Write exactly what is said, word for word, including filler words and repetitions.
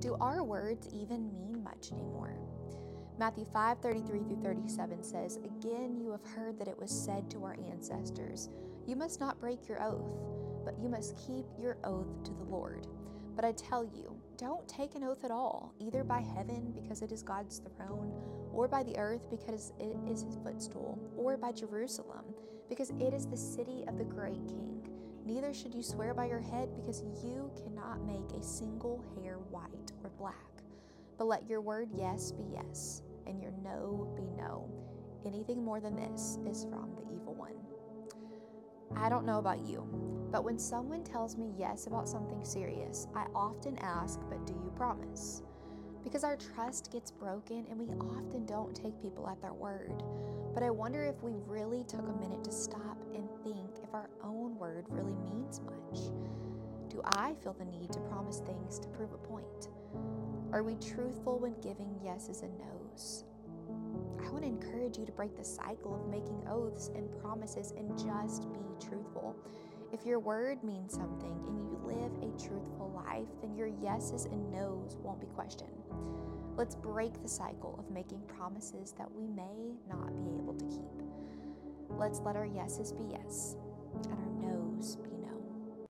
Do our words even mean much anymore? Matthew five thirty-three through thirty-seven says, "Again you have heard that it was said to our ancestors, 'You must not break your oath, but you must keep your oath to the Lord.' But I tell you, don't take an oath at all, either by heaven, because it is God's throne, or by the earth, because it is his footstool, or by Jerusalem, because it is the city of the great King. Neither should you swear by your head, because you cannot make a single hair white or black. But let your word yes be yes, and your no be no. Anything more than this is from the evil one." I don't know about you, but when someone tells me yes about something serious, I often ask, "But do you promise?" Because our trust gets broken and we often don't take people at their word. But I wonder if we really took a minute to stop and think if our own word really means much. Do I feel the need to promise things to prove a point? Are we truthful when giving yeses and nos? I want to encourage you to break the cycle of making oaths and promises and just be truthful. If your word means something and you live a truthful life, then your yeses and nos won't be questioned. Let's break the cycle of making promises that we may not be able to keep. Let's let our yeses be yes and our nos be